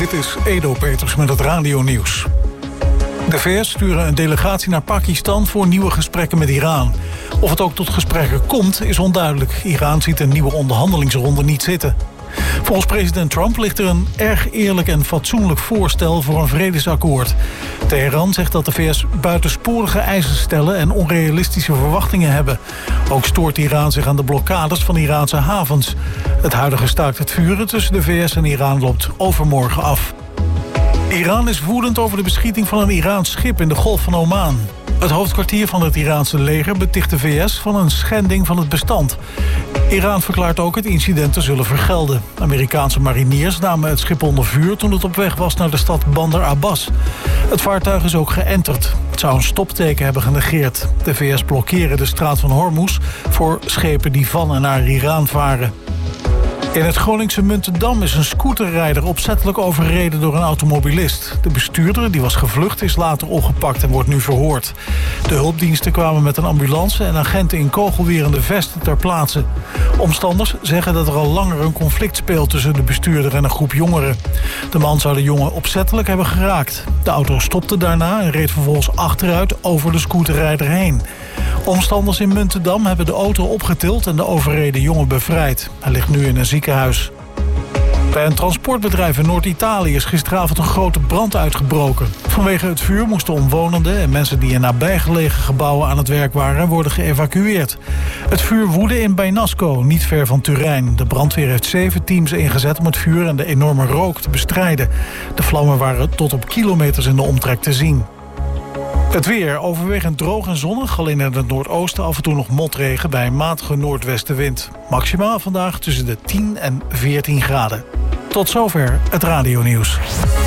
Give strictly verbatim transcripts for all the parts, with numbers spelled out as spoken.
Dit is Edo Peters met het radionieuws. De V S sturen een delegatie naar Pakistan voor nieuwe gesprekken met Iran. Of het ook tot gesprekken komt, is onduidelijk. Iran ziet een nieuwe onderhandelingsronde niet zitten. Volgens president Trump ligt er een erg eerlijk en fatsoenlijk voorstel voor een vredesakkoord. Teheran zegt dat de V S buitensporige eisen stellen en onrealistische verwachtingen hebben. Ook stoort Iran zich aan de blokkades van Iraanse havens. Het huidige staakt het vuren tussen de V S en Iran loopt overmorgen af. Iran is woedend over de beschieting van een Iraans schip in de Golf van Oman. Het hoofdkwartier van het Iraanse leger beticht de V S van een schending van het bestand. Iran verklaart ook het incident te zullen vergelden. Amerikaanse mariniers namen het schip onder vuur toen het op weg was naar de stad Bandar Abbas. Het vaartuig is ook geënterd. Het zou een stopteken hebben genegeerd. De V S blokkeren de straat van Hormuz voor schepen die van en naar Iran varen. In het Groningse Muntendam is een scooterrijder opzettelijk overreden door een automobilist. De bestuurder, die was gevlucht, is later opgepakt en wordt nu verhoord. De hulpdiensten kwamen met een ambulance en agenten in kogelwerende vesten ter plaatse. Omstanders zeggen dat er al langer een conflict speelt tussen de bestuurder en een groep jongeren. De man zou de jongen opzettelijk hebben geraakt. De auto stopte daarna en reed vervolgens achteruit over de scooterrijder heen. Omstanders in Muntendam hebben de auto opgetild en de overreden jongen bevrijd. Hij ligt nu in een ziekenhuis. Bij een transportbedrijf in Noord-Italië is gisteravond een grote brand uitgebroken. Vanwege het vuur moesten omwonenden en mensen die in nabijgelegen gebouwen aan het werk waren worden geëvacueerd. Het vuur woedde in Beinasco, niet ver van Turijn. De brandweer heeft zeven teams ingezet om het vuur en de enorme rook te bestrijden. De vlammen waren tot op kilometers in de omtrek te zien. Het weer overwegend droog en zonnig, alleen in het noordoosten af en toe nog motregen bij een matige noordwestenwind. Maximaal vandaag tussen de tien en veertien graden. Tot zover het radionieuws.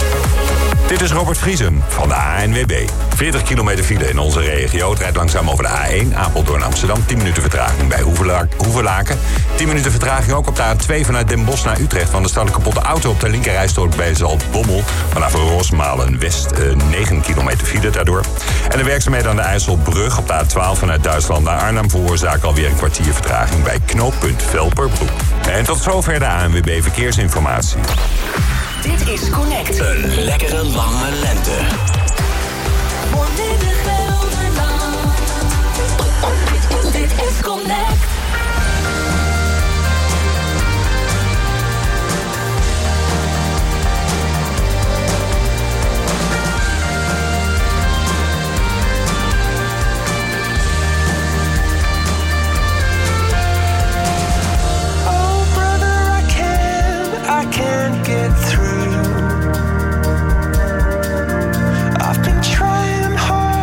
Dit is Robert Vriesen van de A N W B. veertig kilometer file in onze regio. Het rijdt langzaam over de A één, Apeldoorn Amsterdam. tien minuten vertraging bij Hoevelaken. tien minuten vertraging ook op de A twee vanuit Den Bosch naar Utrecht. Van de staat een kapotte auto op de linkerrijstrook bij Zaltbommel. Vanaf Rosmalen West uh, negen kilometer file daardoor. En de werkzaamheden aan de IJsselbrug op de A twaalf vanuit Duitsland naar Arnhem veroorzaken alweer een kwartier vertraging bij knooppunt Velperbroek. En tot zover de A N W B Verkeersinformatie. Dit is Connect. Een lekkere lange lente. Volledig Gelderland. Dit is Connect. Oh brother, I can't, I can't get through. I've been trying hard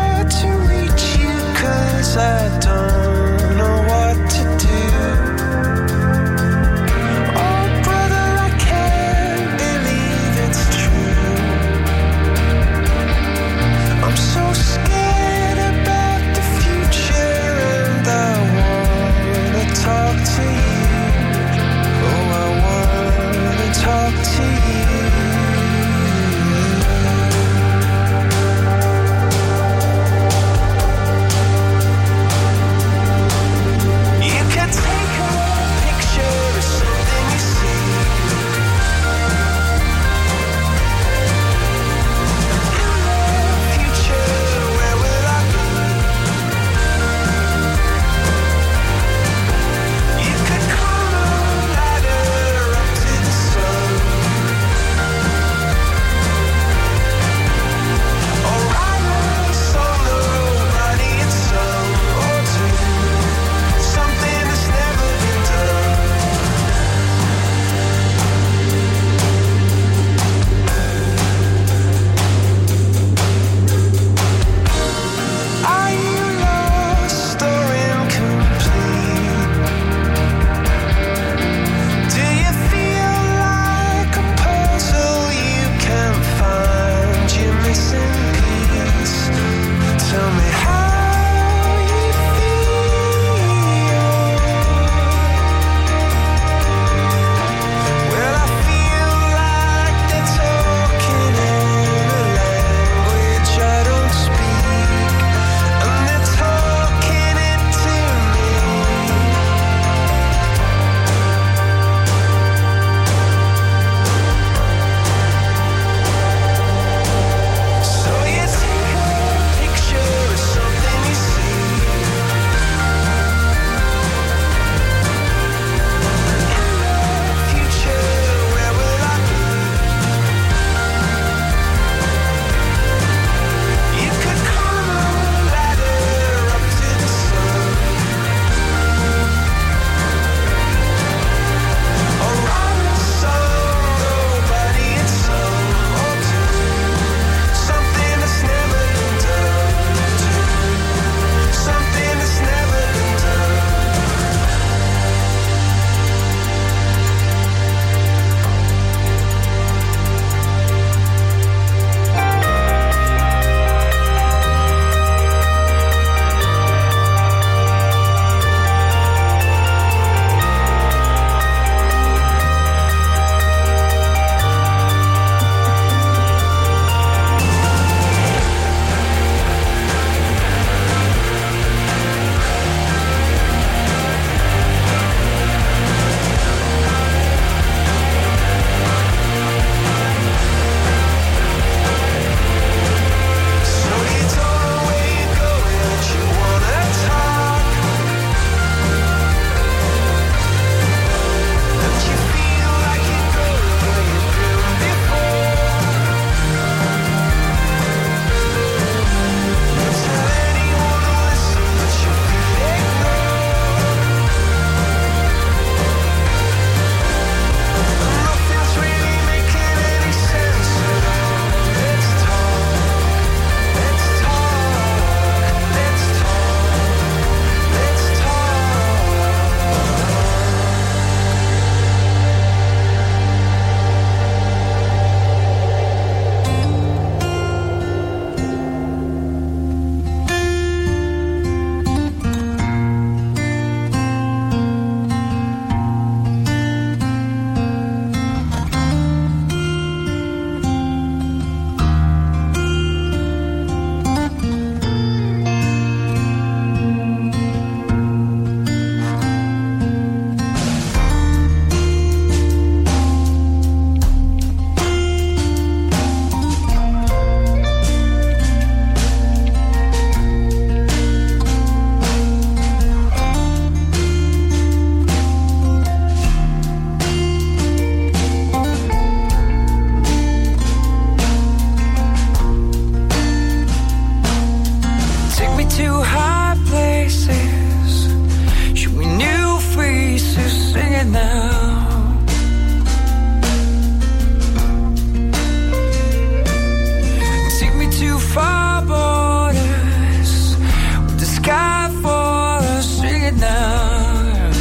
die for us, sing it now.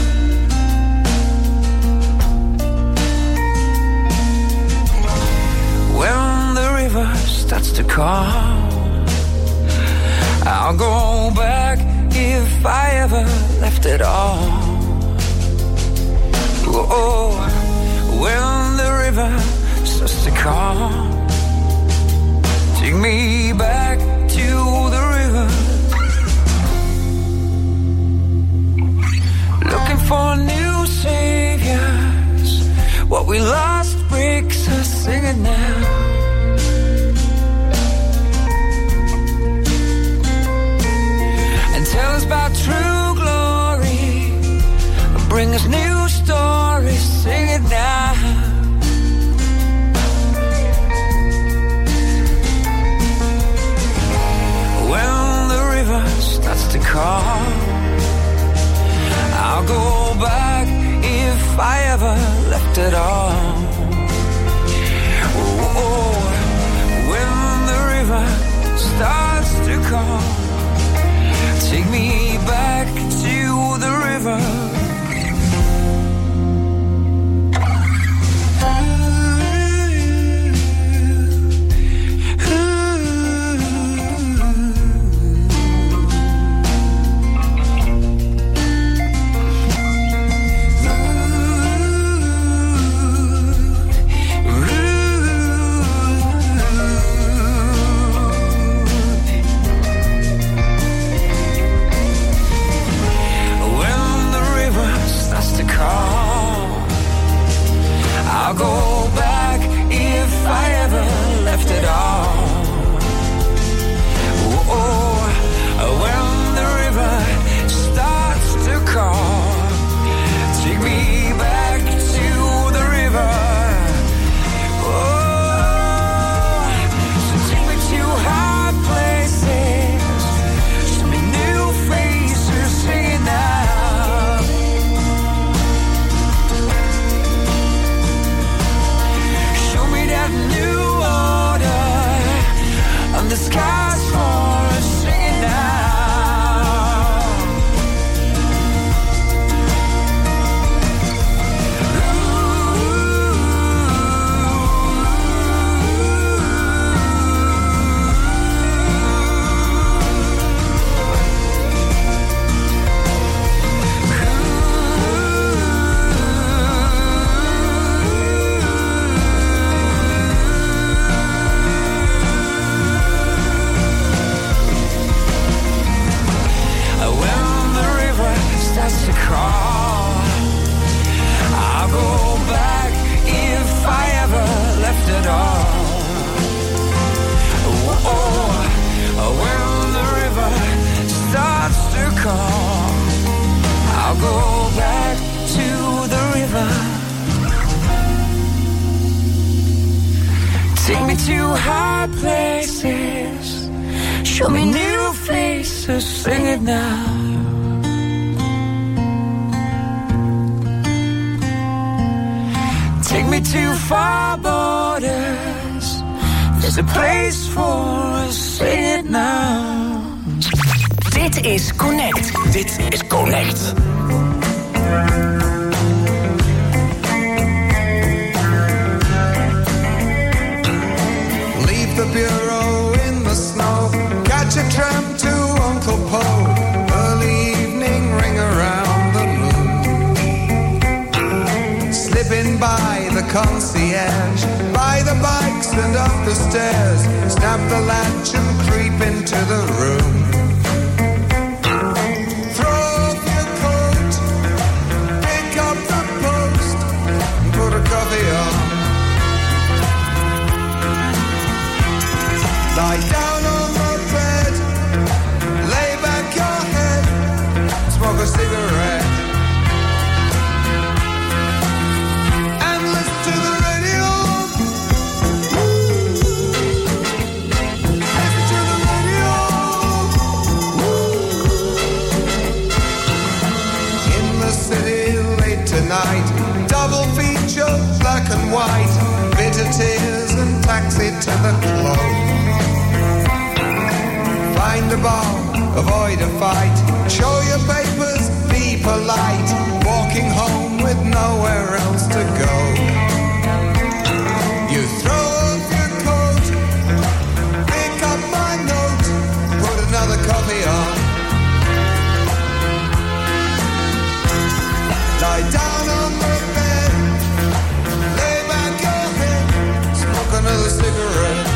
When the river starts to calm, I'll go back if I ever left at all. Oh, when the river starts to calm, take me back to the river. Looking for new saviors. What we lost breaks us, sing it now. And tell us about true glory. Bring us new stories, sing it now. When the river starts to call, I'll go back if I ever left at all. Oh, when the river starts to call, take me back to the river. I'll go back if I ever left at all. Oh, when the river starts to call, take me back to the river. Oh, so take me to high places, show me new faces, sing it now. New order on the skies for us, sing it now. To call, I'll go back if I ever left at all. Oh, oh, when the river starts to call, I'll go back to the river. Take me to high places, show me new faces, sing it now. Take me to far borders. There's a place for us, sing it now. Dit is Connect. Dit is Connect. Leave the bureau in the snow. Catch a tram to Uncle Poe. Early evening, ring around the moon. Slipping by the concierge, by the bikes and up the stairs. Snap the latch and creep into the room. Throw off your coat, pick up the post, and put a coffee on. Lie down on the bed, lay back your head, smoke a cigarette. Tonight, double feature, black and white, bitter tears and taxi to the club. Find a bar, avoid a fight, Show your papers, be polite. Walking home with nowhere else to go. You throw off your coat, pick up my note, put another copy on. Lie down on the bed, lay back your head, smoke another cigarette.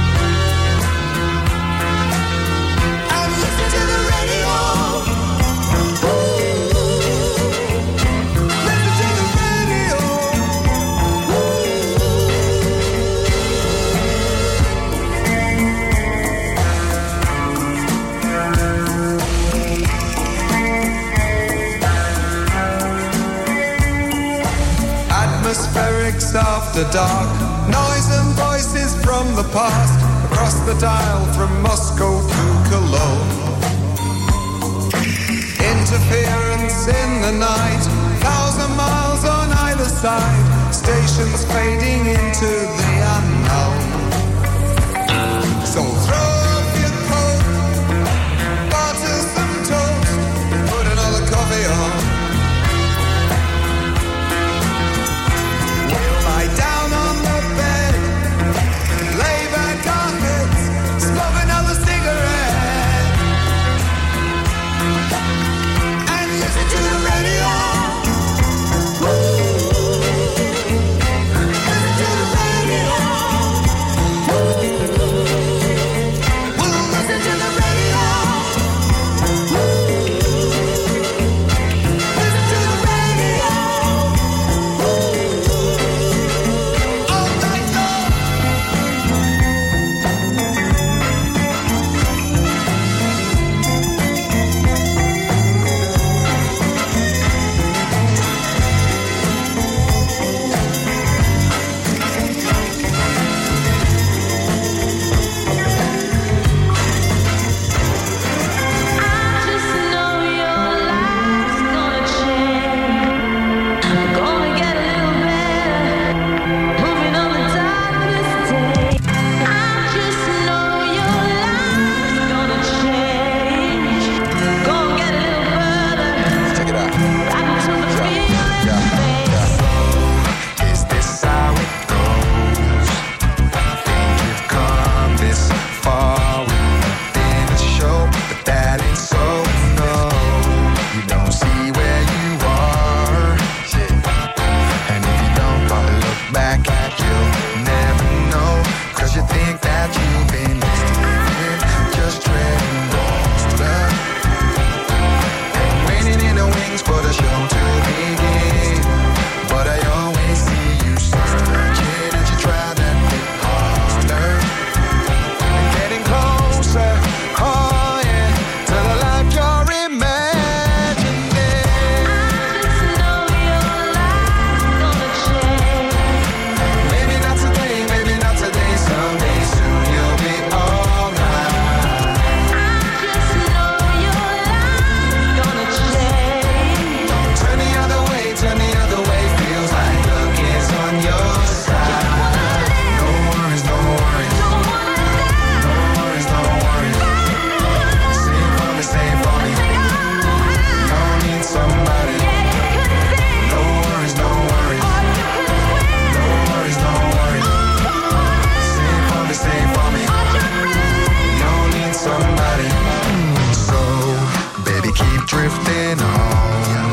And listen to the radio. Atmospherics after dark, noise and voices from the past, across the dial from Moscow to Cologne. Interference in the night, thousand miles on either side, stations fading into the unknown. So throw up your coat, butter some toast, put another coffee on. Lie down on the bed, lay back our heads, smoke another cigarette, and listen to the radio. Listen to the radio. We'll listen to the radio. Listen to the radio. Drifting on.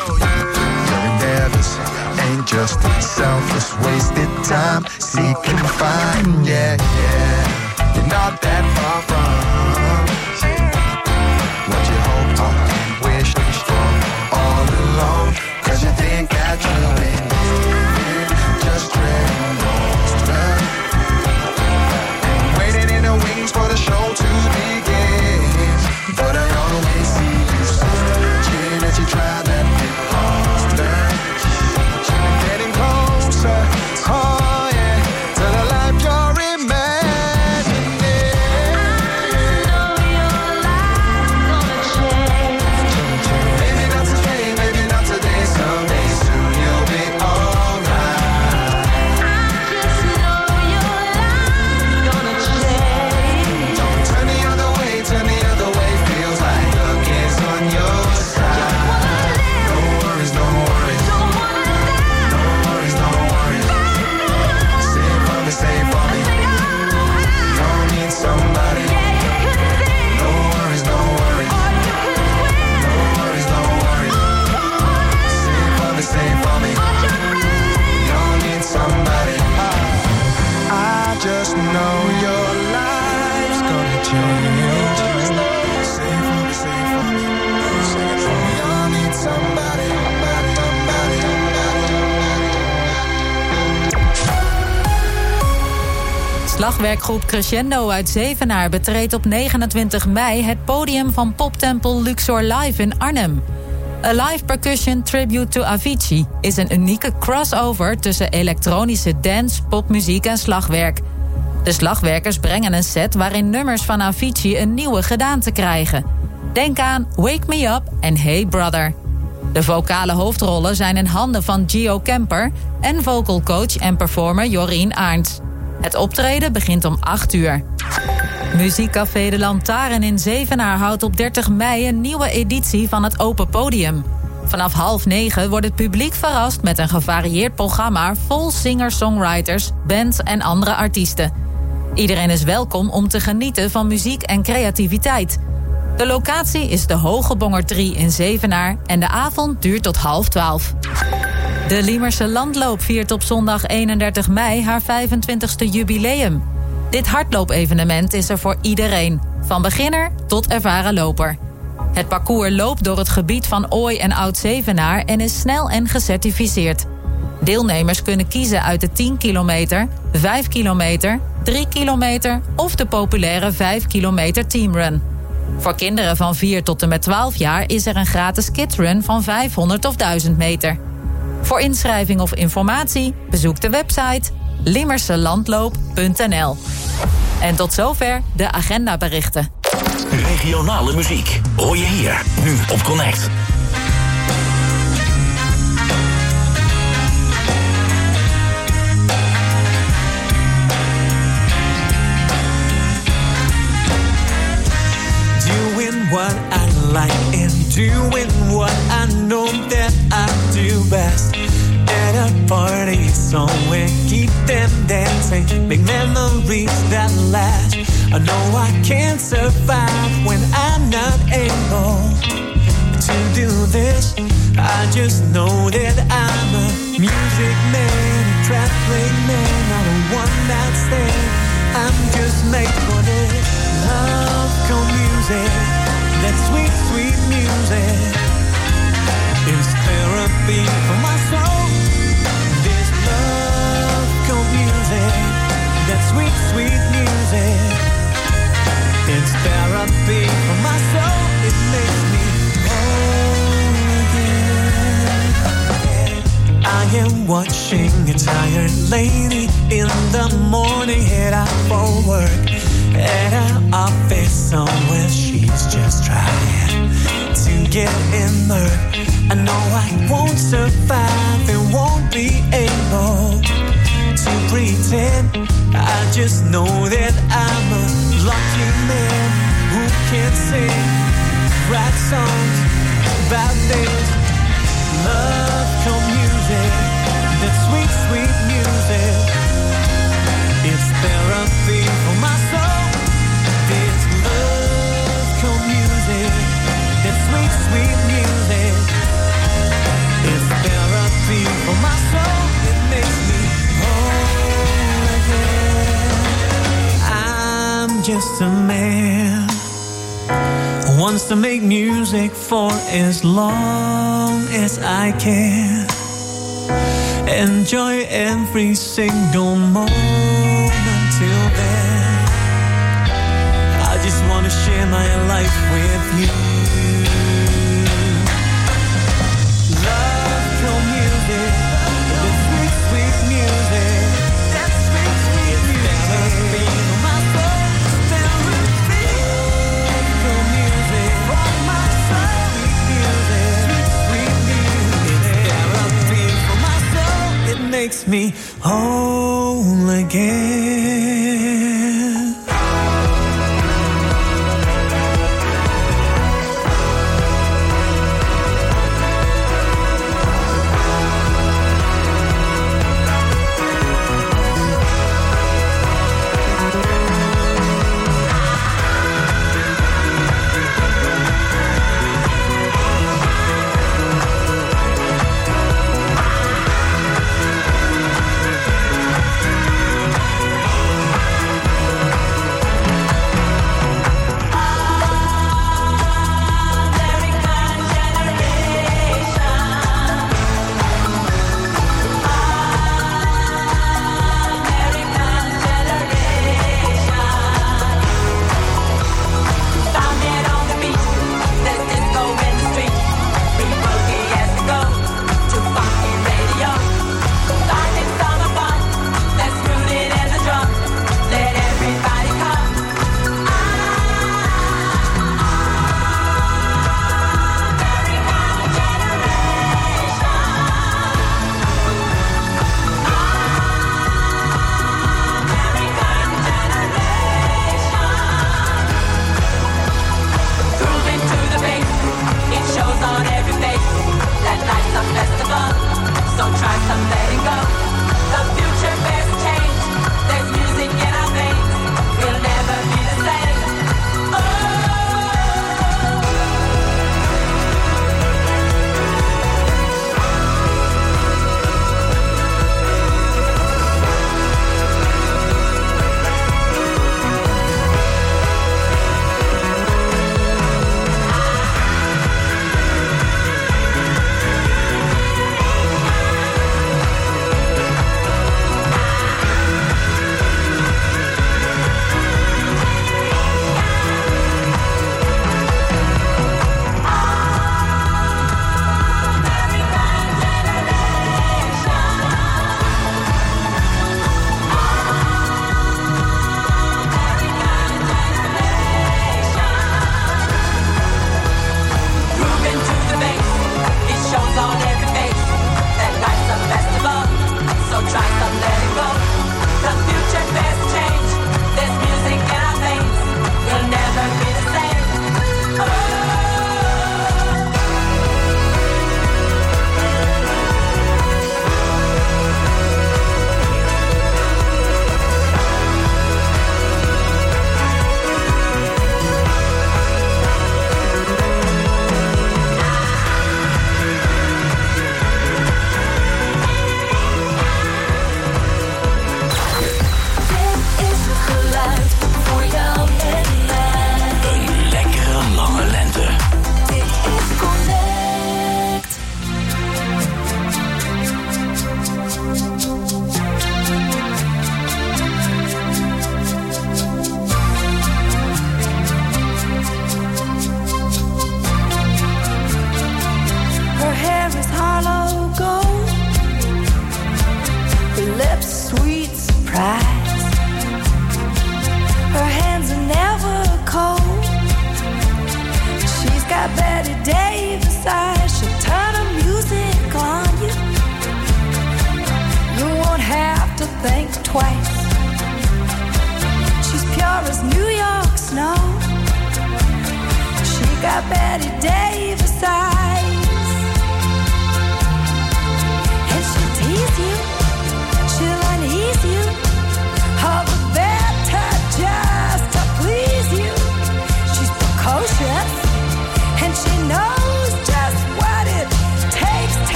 Your endeavors ain't just selfless, wasted time. Seek and find, yeah, yeah. You're not that far from what you hope or wish for all along. Cause you think that you've been living, just treading water and waiting in the wings for the show to begin. But I always see you searching as you try that bit harder. Getting closer, oh yeah, to the life you're imagining. slagwerkgroep Crescendo uit Zevenaar betreedt op negenentwintig mei het podium van poptempel Luxor Live in Arnhem. A live percussion tribute to Avicii is een unieke crossover tussen elektronische dance, popmuziek en slagwerk. De slagwerkers brengen een set waarin nummers van Avicii een nieuwe gedaante krijgen. Denk aan Wake Me Up en Hey Brother. De vocale hoofdrollen zijn in handen van Gio Kemper en vocal coach en performer Jorien Arndts. Het optreden begint om acht uur. Muziekcafé De Lantaarn in Zevenaar houdt op dertig mei een nieuwe editie van het Open Podium. Vanaf half negen wordt het publiek verrast met een gevarieerd programma vol singer-songwriters, bands en andere artiesten. Iedereen is welkom om te genieten van muziek en creativiteit. De locatie is de Hoge Bonger drie in Zevenaar en de avond duurt tot half twaalf. De Liemerse Landloop viert op zondag eenendertig mei haar vijfentwintigste jubileum. Dit hardloopevenement is er voor iedereen, van beginner tot ervaren loper. Het parcours loopt door het gebied van Ooi en Oud-Zevenaar en is snel en gecertificeerd. Deelnemers kunnen kiezen uit de tien kilometer, vijf kilometer, drie kilometer of de populaire vijf kilometer teamrun. Voor kinderen van vier tot en met twaalf jaar is er een gratis kidsrun van vijfhonderd of duizend meter. Voor inschrijving of informatie bezoek de website limmerselandloop punt n l. En tot zover de agendaberichten. Regionale muziek hoor je hier, nu op Connect. Doing what I like and doing what I know that I do best. At a party somewhere, keep them dancing, make memories that last. I know I can't survive when I'm not able to do this. I just know that I'm a music man, a traveling man, not a one-night stand. I'm just made for this. Love come music, that sweet, sweet music is therapy for my soul. This love come music, that sweet, sweet music, it's therapy for my soul. It makes me whole again. I am watching a tired lady in the morning head out for work. At her office somewhere, she's just trying to get in there. I know I won't survive and won't be able to pretend. I just know that I'm a lucky man who can sing, write songs about this. Love come music, that sweet, sweet music, it's therapy for my soul. This love come music, that sweet, sweet music, it's therapy for my soul. It makes me whole again. I'm just a man who wants to make music for as long as I can. Enjoy every single moment till then. I just want to share my life with you. Love your music, the sweet, sweet music, that sweet, sweet music. Therapy for my soul, therapy. Love your music for my soul, sweet music, sweet, sweet music. It's therapy for my soul. It makes me whole again. some letting go. The future bears change. There's music in our veins. We'll never be the same. Oh.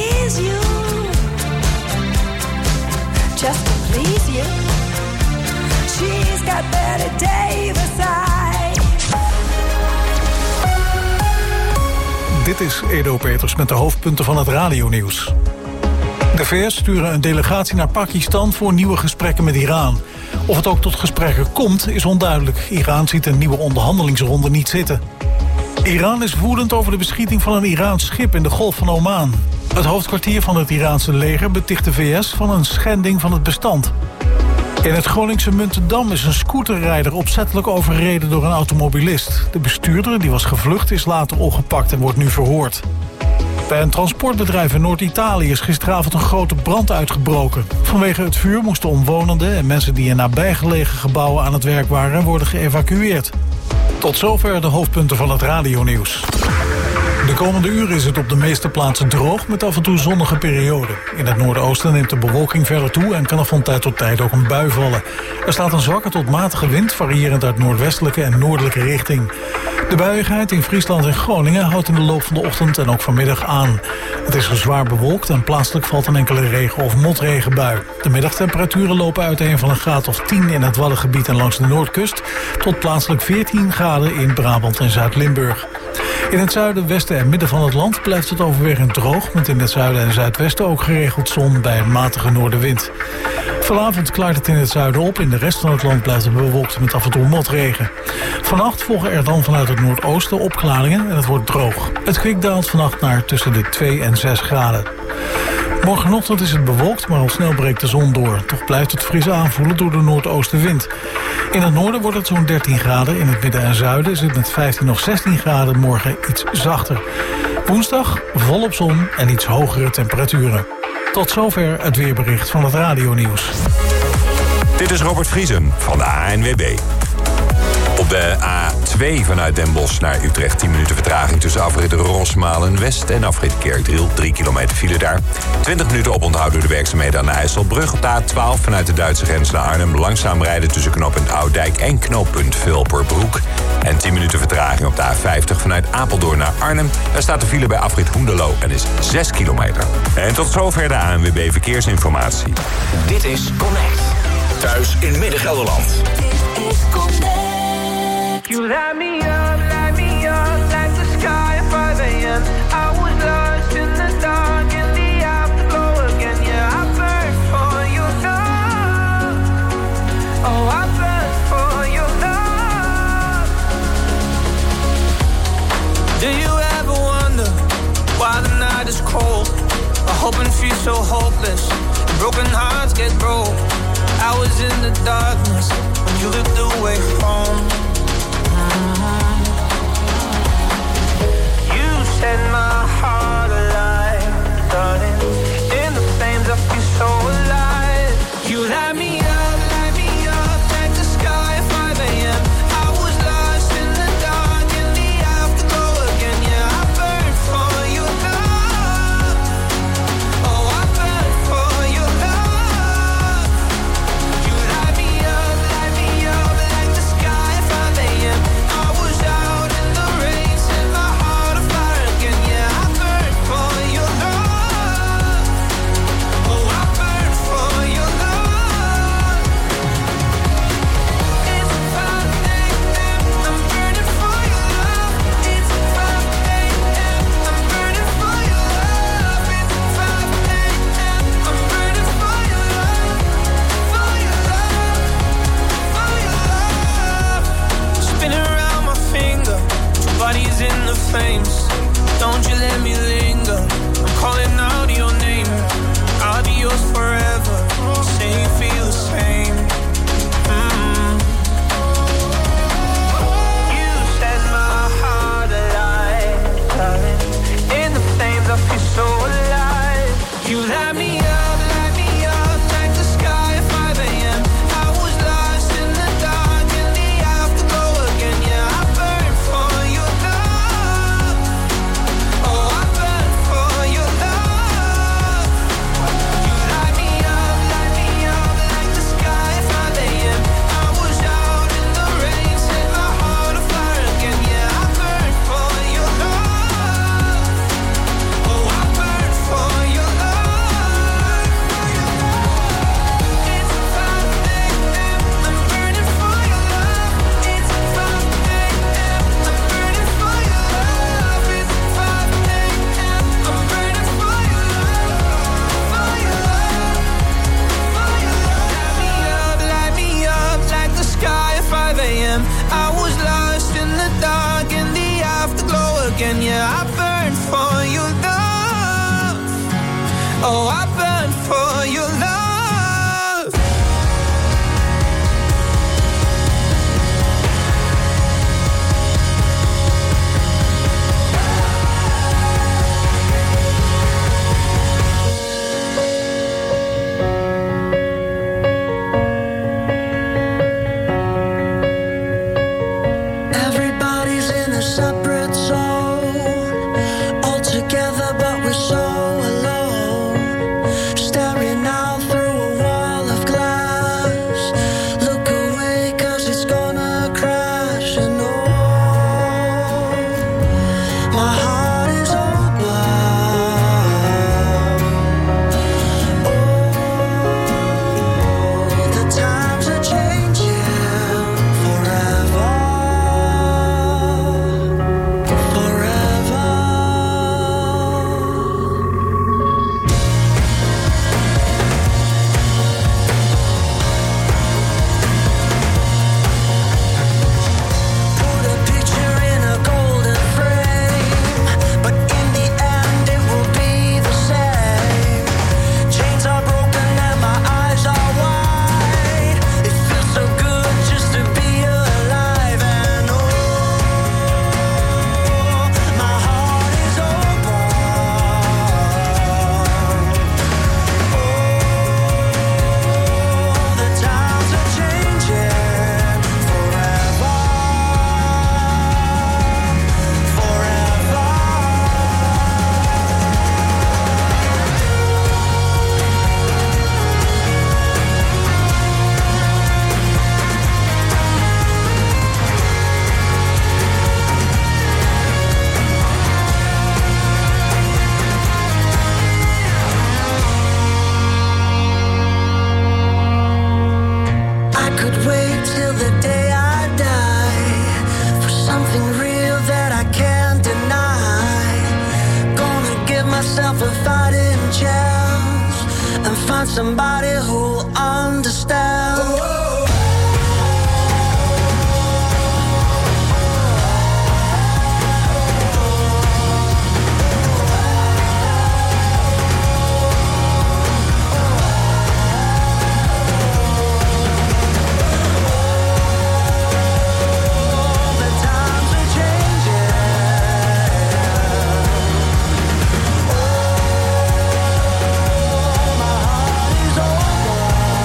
just to please you. she's got Betty Davis eyes. Dit is Edo Peters met de hoofdpunten van het radionieuws. De V S sturen een delegatie naar Pakistan voor nieuwe gesprekken met Iran. Of het ook tot gesprekken komt, is onduidelijk. Iran ziet een nieuwe onderhandelingsronde niet zitten. Iran is woedend over de beschieting van een Iraans schip in de Golf van Oman. Het hoofdkwartier van het Iraanse leger beticht de V S van een schending van het bestand. In het Groningse Muntendam is een scooterrijder opzettelijk overreden door een automobilist. De bestuurder, die was gevlucht, is later opgepakt en wordt nu verhoord. Bij een transportbedrijf in Noord-Italië is gisteravond een grote brand uitgebroken. Vanwege het vuur moesten omwonenden en mensen die in nabijgelegen gebouwen aan het werk waren worden geëvacueerd. Tot zover de hoofdpunten van het radionieuws. De komende uren is het op de meeste plaatsen droog met af en toe zonnige perioden. In het noordoosten neemt de bewolking verder toe en kan er van tijd tot tijd ook een bui vallen. Er staat een zwakke tot matige wind, variërend uit noordwestelijke en noordelijke richting. De buiigheid in Friesland en Groningen houdt in de loop van de ochtend en ook vanmiddag aan. Het is zwaar bewolkt en plaatselijk valt een enkele regen- of motregenbui. De middagtemperaturen lopen uiteen van een graad of tien in het Waddengebied en langs de Noordkust tot plaatselijk veertien graden in Brabant en Zuid-Limburg. In het zuiden, westen en midden van het land blijft het overwegend droog, met in het zuiden en zuidwesten ook geregeld zon bij een matige noordenwind. Vanavond klaart het in het zuiden op, in de rest van het land blijft het bewolkt met af en toe motregen. Vannacht volgen er dan vanuit het noordoosten opklaringen en het wordt droog. Het kwik daalt vannacht naar tussen de twee en zes graden. Morgenochtend is het bewolkt, maar al snel breekt de zon door. Toch blijft het fris aanvoelen door de noordoostenwind. In het noorden wordt het zo'n dertien graden. In het midden en zuiden is het met vijftien of zestien graden morgen iets zachter. Woensdag volop zon en iets hogere temperaturen. Tot zover het weerbericht van het radionieuws. Dit is Robert Vriesen van de A N W B. Op de A twee vanuit Den Bosch naar Utrecht tien minuten vertraging tussen afrit Rosmalen-West en afrit Kerkdriel. drie kilometer file daar. twintig minuten oponthoud door de werkzaamheden aan de IJsselbrug. Op de A twaalf vanuit de Duitse grens naar Arnhem langzaam rijden tussen knooppunt Oudijk en knooppunt Vilperbroek. En tien minuten vertraging op de A vijftig vanuit Apeldoorn naar Arnhem. Daar staat de file bij afrit Hoenderloo en is zes kilometer. En tot zover de A N W B Verkeersinformatie. Dit is Connect. Thuis in Midden-Gelderland. Dit is Connect. You light me up, light me up like the sky at five a.m. I was lost in the dark in the afterglow again. Yeah, I burn for your love. Oh, I burn for your love. Do you ever wonder why the night is cold? I hope and feel so hopeless. Broken hearts get broke. I was in the darkness when you looked away from. Mm-hmm. for your love. Everybody's in a separate zone, all together but we're so alone. Staring out through a wall of glass. Look away 'cause it's gonna crash. And oh, my heart is open. Oh, the times are changing forever. Forever. Put a picture in a golden frame, but in the end it will be the same. Chains are broken and my eyes are wide. It feels so good just to be alive. And oh, my heart is open. Oh, the times are changing forever. Forever. I could wait till the day I die for something real that I can't deny. Gonna give myself a fighting chance and find somebody who'll understand. The times are changing. Oh, my heart is open.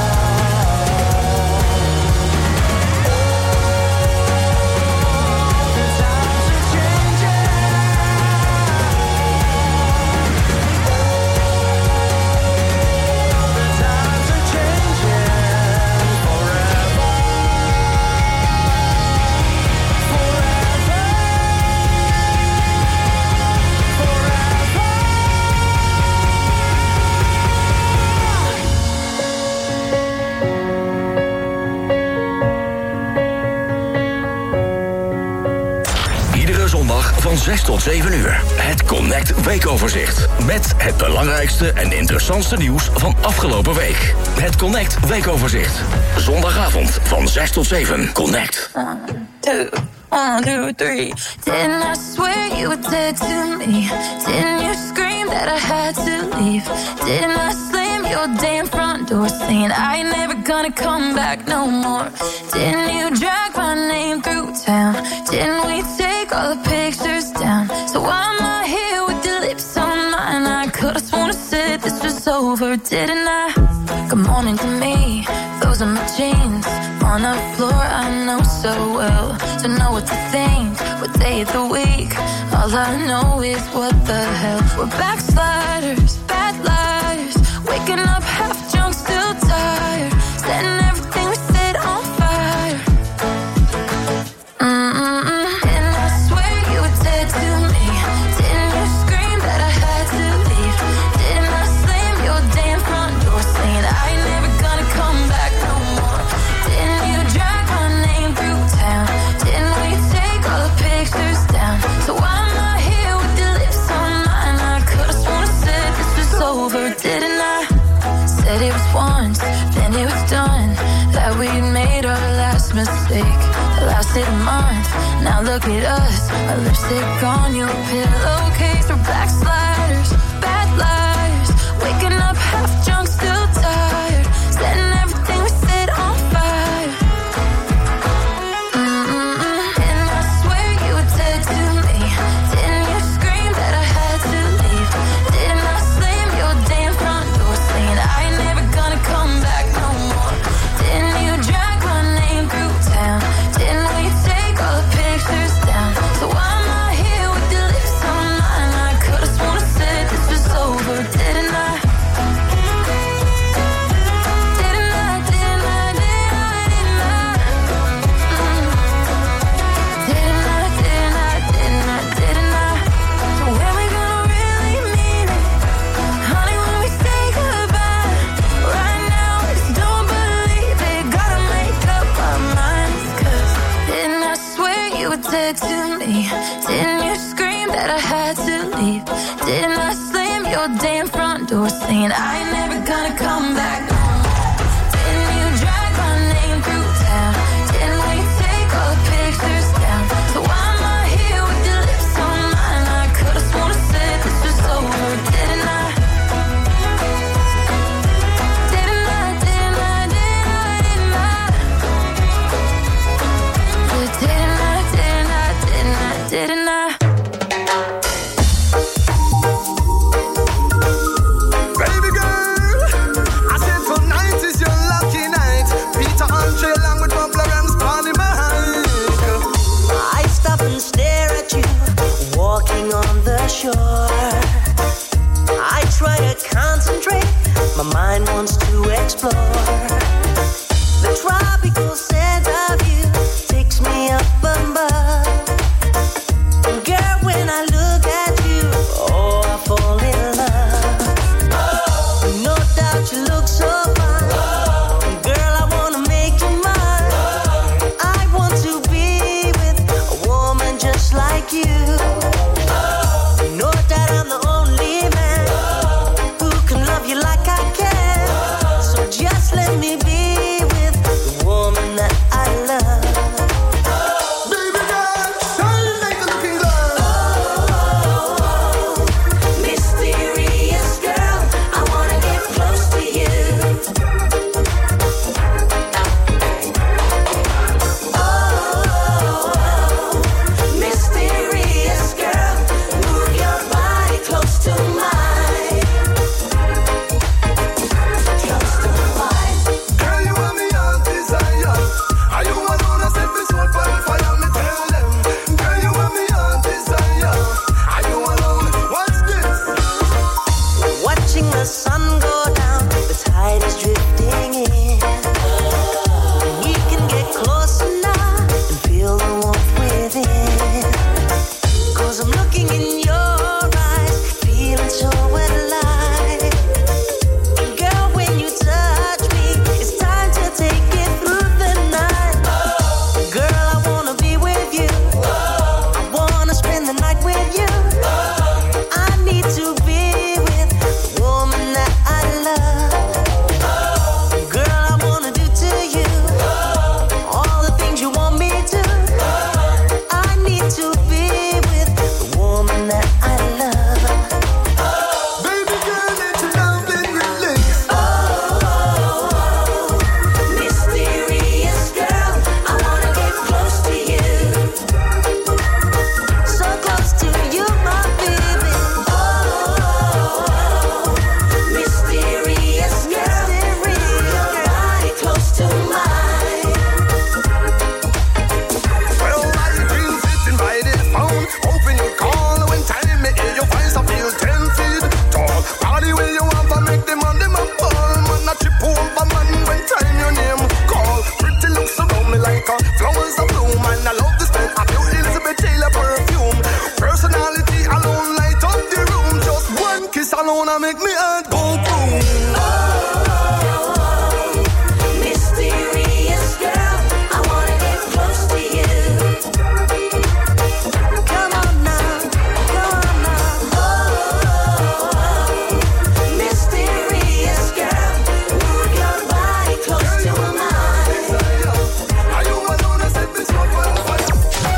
The times are changing. The times are changing forever. Iedere zondag van zes tot zeven uur. Het Connect Weekoverzicht. Met het belangrijkste en interessantste nieuws van afgelopen week. Het Connect Weekoverzicht. Zondagavond van zes tot zeven. Connect. One, two, one, two, three. Didn't I swear you were dead to me? Didn't you scream that I had to leave? Didn't I slam your damn front door saying I ain't never gonna come back no more? Didn't you drag my name through town? Didn't we take all the pictures down? So why am I here with the lips on mine? I could've sworn I said this was over, didn't I? Good morning to me, those are my jeans. On the floor I know so well. To know what to think, what day of the week. All I know is what the hell. We're backsliders, bad liars. Waking up half drunk, still tired. Setting everything we said on fire. Mm-mm-mm. Didn't I swear you were dead to me? Didn't you scream that I had to leave? Didn't I slam your damn front door saying I ain't never gonna come back no more? Didn't you drag my name through town? Didn't we take all the pictures down? So why am I here with the lips on mine? I could've sworn I said this was over, didn't I? Said it was once, then it was done. That we'd made our last mistake. It lasted a month, now look at us. Our lipstick on your pillowcase. We're backsliders, bad liars. Waking up half drunk, dead to me? Didn't you scream that I had to leave? Didn't I slam your damn front door saying I ain't never gonna come back home? Didn't you drag my name through town? Didn't we take all the pictures down? So why am I here with your lips on mine? I could've sworn I said this was over, didn't I? Didn't I, didn't I, didn't I, didn't I? But didn't I, didn't I, didn't I, didn't I? Baby girl, I said tonight is your lucky night. Peter Andre along with Bubba Rams on the mic. I stop and stare at you, walking on the shore. I try to concentrate, my mind wants to explore. The tropical scent of you takes me up above. And girl, when I look at you, oh, I fall in love. No doubt you look so fine. Girl, I wanna make you mine. I want to be with a woman just like you. No doubt I'm the only man who can love you like I can. So just let me be with the woman that I love. Baby girl, shine like a looking glass. Mysterious girl, I wanna get close to you. Oh, mysterious girl, move your body close to mine. Close to mine. Girl, you want me all desire. Are you alone? I set this world for fire. Me tell them. Girl, you want me all desire. Are you alone? What's this? Watching the sun go down, the tide is drifting in. We can get closer now and feel the warmth within. Cause I'm looking in your eyes, feeling so alive. And girl, when you touch me, it's time to take it through the night. Girl, I wanna be with you. I wanna spend the night with you. I need to be with the woman that I love. Girl, I wanna do to you all the things you want me to. I need to be with the woman that I love. Baby girl, let your love and release. Oh, mysterious girl, I wanna get close to you. So close to you, my baby. Oh, mysterious girl, move your body close to mine. Well, I've been sitting by this phone, hoping you call when time me hear your voice. I feel ten feet tall. Body where you want to make them on them a ball. Man, I chip over man when time your name call. Pretty looks around me like a flowers of bloom. And I love the smell of your Elizabeth Taylor perfume. Personality alone light up the room. Just one kiss alone I make me heart go boom. Mysterious girl, I wanna get close to you. Come on now, come on now. Oh, mysterious girl, move your body close to mine. Are you alone? I set this world for fire.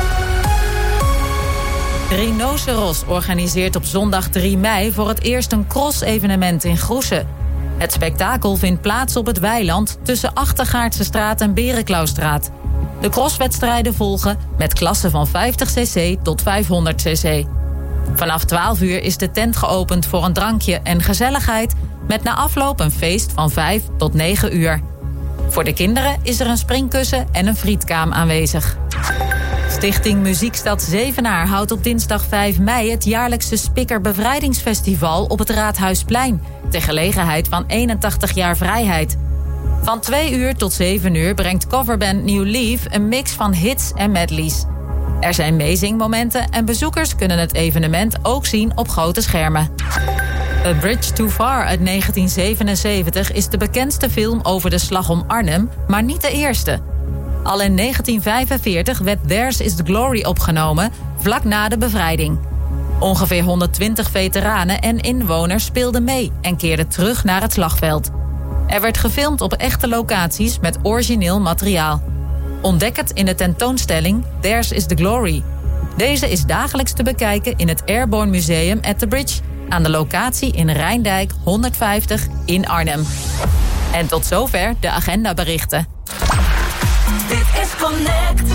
Rhinoceros organiseert op zondag drie mei voor het eerst een cross-evenement in Groesen. Het spektakel vindt plaats op het weiland tussen Achtergaardsestraat en Berenklauwstraat. De crosswedstrijden volgen met klassen van vijftig cc tot vijfhonderd cc. Vanaf twaalf uur is de tent geopend voor een drankje en gezelligheid, met na afloop een feest van vijf tot negen uur. Voor de kinderen is er een springkussen en een frietkaam aanwezig. Stichting Muziekstad Zevenaar houdt op dinsdag vijf mei het jaarlijkse Spikker Bevrijdingsfestival op het Raadhuisplein, ter gelegenheid van eenentachtig jaar vrijheid. Van twee uur tot zeven uur brengt coverband New Leaf een mix van hits en medleys. Er zijn meezingmomenten en bezoekers kunnen het evenement ook zien op grote schermen. A Bridge Too Far uit negentien zevenenzeventig is de bekendste film over de slag om Arnhem, maar niet de eerste. Al in negentien vijfenveertig werd Theirs is the Glory opgenomen, vlak na de bevrijding. Ongeveer honderdtwintig veteranen en inwoners speelden mee en keerden terug naar het slagveld. Er werd gefilmd op echte locaties met origineel materiaal. Ontdek het in de tentoonstelling Theirs is the Glory. Deze is dagelijks te bekijken in het Airborne Museum at the Bridge, aan de locatie in Rijndijk honderdvijftig in Arnhem. En tot zover de agendaberichten. Dit is Connect.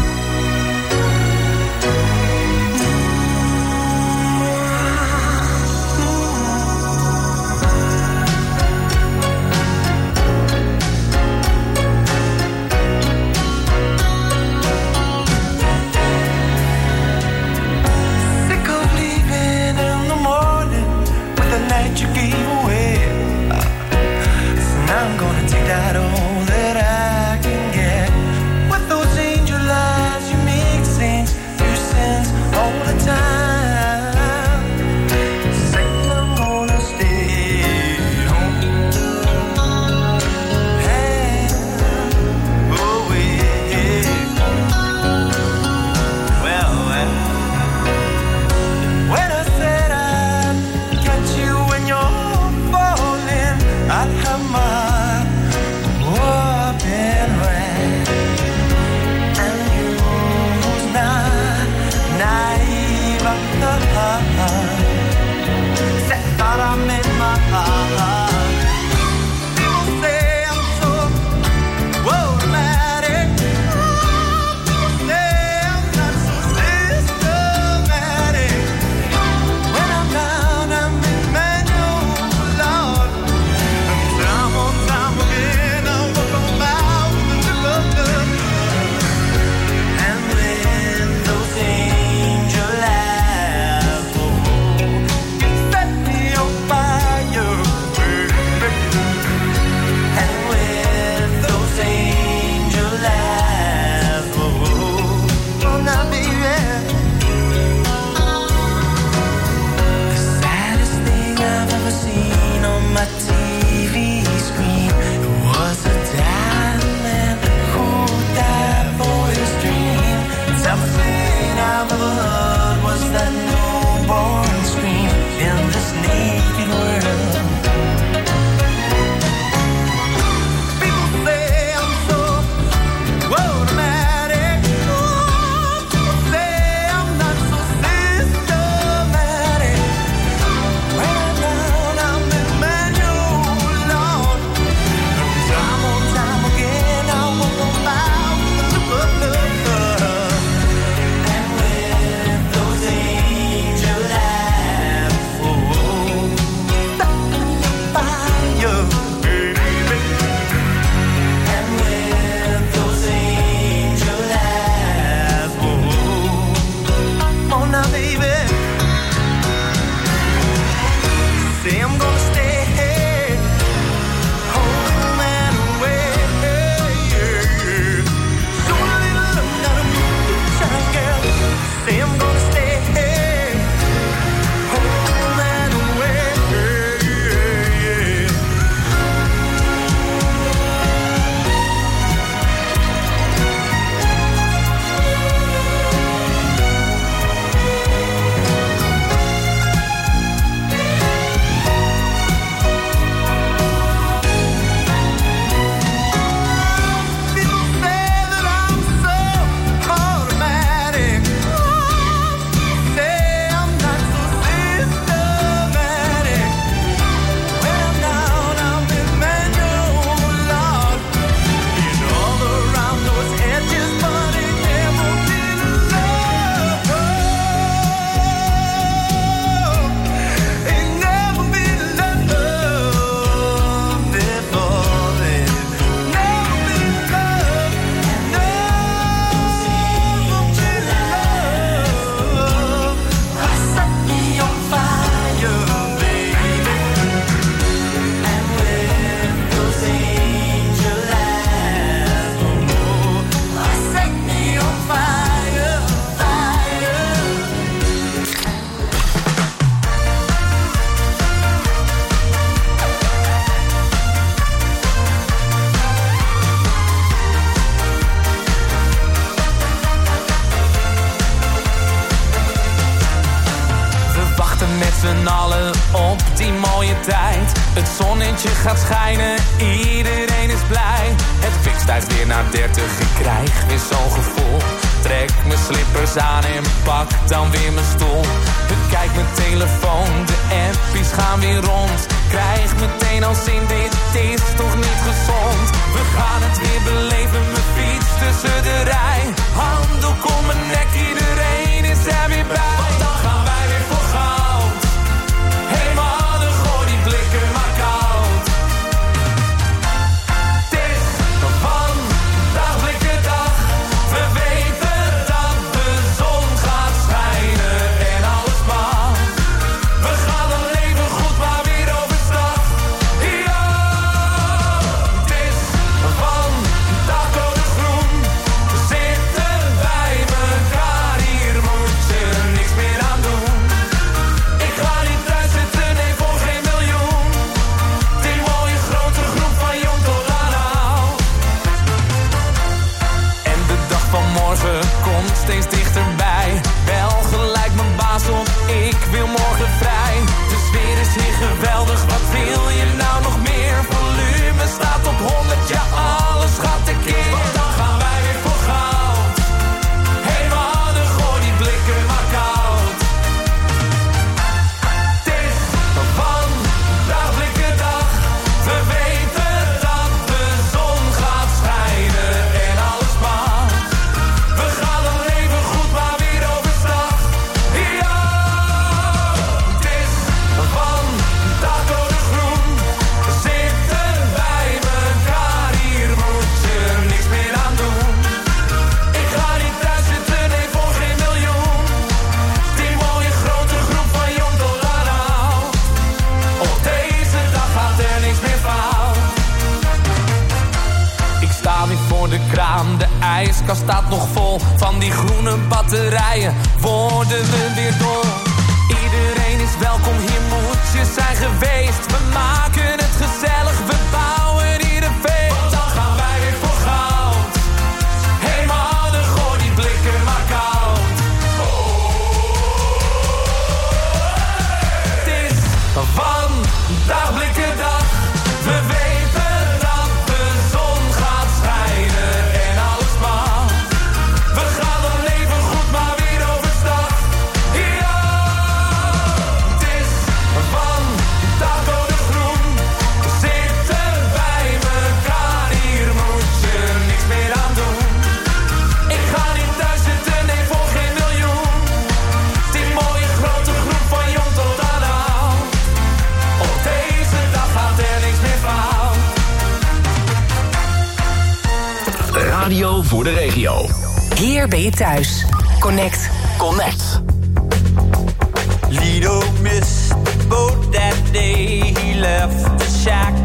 You gave away, so now I'm gonna take that all that I can get. With those angel eyes, you make saints do sins all the time. Say I'm gonna stay home. Hey, oh yeah. Well, well, when I said I'd catch you. I'd have my, oh, tijd. Het zonnetje gaat schijnen, iedereen is blij. Het kwik stijgt weer naar dertig, ik krijg weer zo'n gevoel. Trek mijn slippers aan en pak dan weer mijn stoel. Bekijk mijn telefoon, de appies gaan weer rond. Krijg meteen al zin, dit is toch niet gezond. We gaan het weer beleven, mijn fiets tussen de rij. Handdoek om mijn nek, iedereen is er weer bij. Want dan gaan wij weer voor goud. Hey mannen, gooi die blikken maar koud. Het is vandaag blikken dag. We weten dat de zon gaat schijnen en alles mag. We gaan een leven goed, maar weer overstag. Ja, het is vandaag code groen. We zitten bij elkaar, hier moet je niks meer aan doen. Ik ga niet thuis zitten, nee voor geen miljoen. Die mooie grote groep van jong tot aan oud. En de dag van morgen komt steeds dichterbij. Wel gelijk mijn baas op, ik wil morgen vrij. De sfeer is hier geweldig, wat wil je nou nog meer? Volume staat op honderd, ja alles gaat tekeer. Want dan gaan wij weer voor goud. Hey mannen, gooi die blikken maar koud. Het is vandaag blikken dag. We weten dat de zon gaat schijnen en alles mag. We gaan een leven goed, maar weer overstag. Ja, het is vandaag code groen. We zitten bij elkaar, hier moet je niks meer aan doen. Ik ga niet thuis zitten, nee voor geen miljoen. Die mooie grote groep van jong tot aan oud. Op deze dag gaat er niks meer fout. Ik sta weer voor de kraan, de ijskast staat nog vol. Van die groene batterijen worden we weer dol. Iedereen is welkom, hier moet je zijn geweest. We maken het gezellig, we bouwen hier een feest. Want dan gaan wij weer voor goud. Hey mannen, gooi die blikken maar koud. Het is vandaag blikken dag. We weten dat de zon gaat schijnen en alles mag. We gaan een leven goed, maar weer overstag. Ja, het is vandaag code groen. We zitten bij elkaar, hier moet je niks meer aan doen. Ik ga niet thuis zitten, nee voor geen miljoen. Die mooie grote groep van jong tot aan oud. Op deze dag gaat er niks meer fout. Radio voor de regio. Hier ben je thuis. Connect. Connect. Lido missed the boat that day. He left the shack,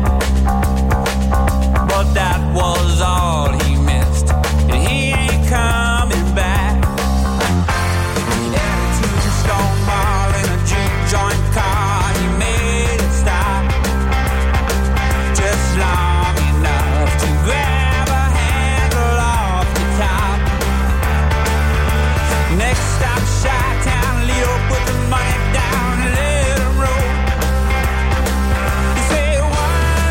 but that was all he missed. And he ain't coming back. Headed to the Stone Mall in a juke joint car. He made it stop just long enough to grab a handle off the top. Next stop, Chi-Town. Leo put the money down and let him roll. He said, why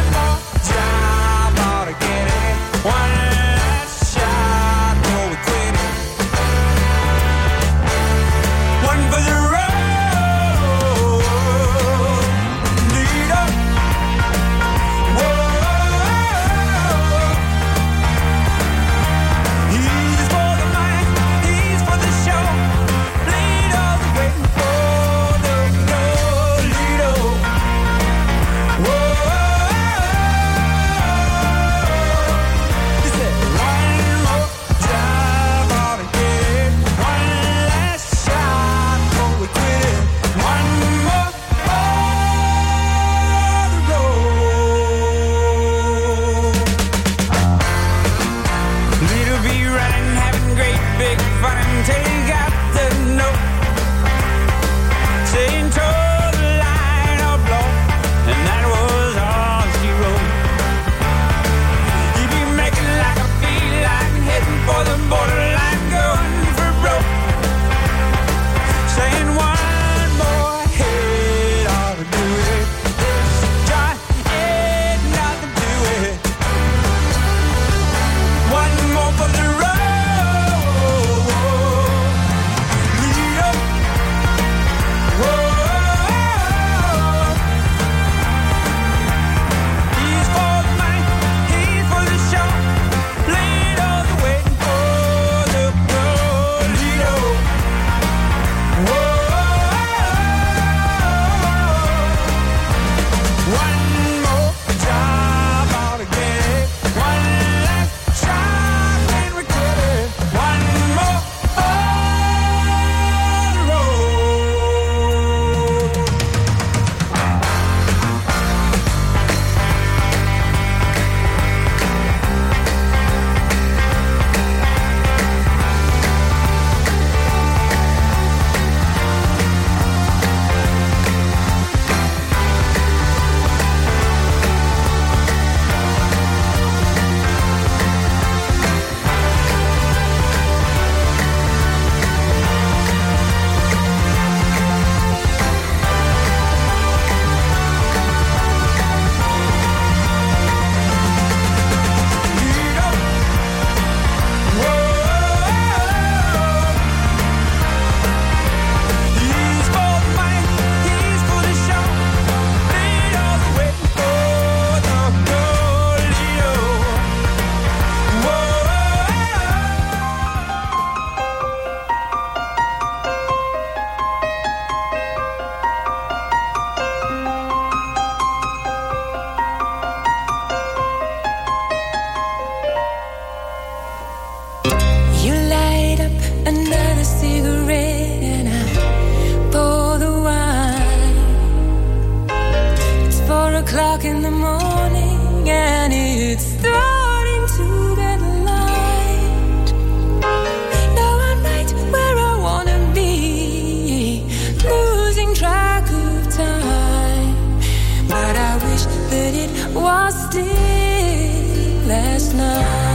last night.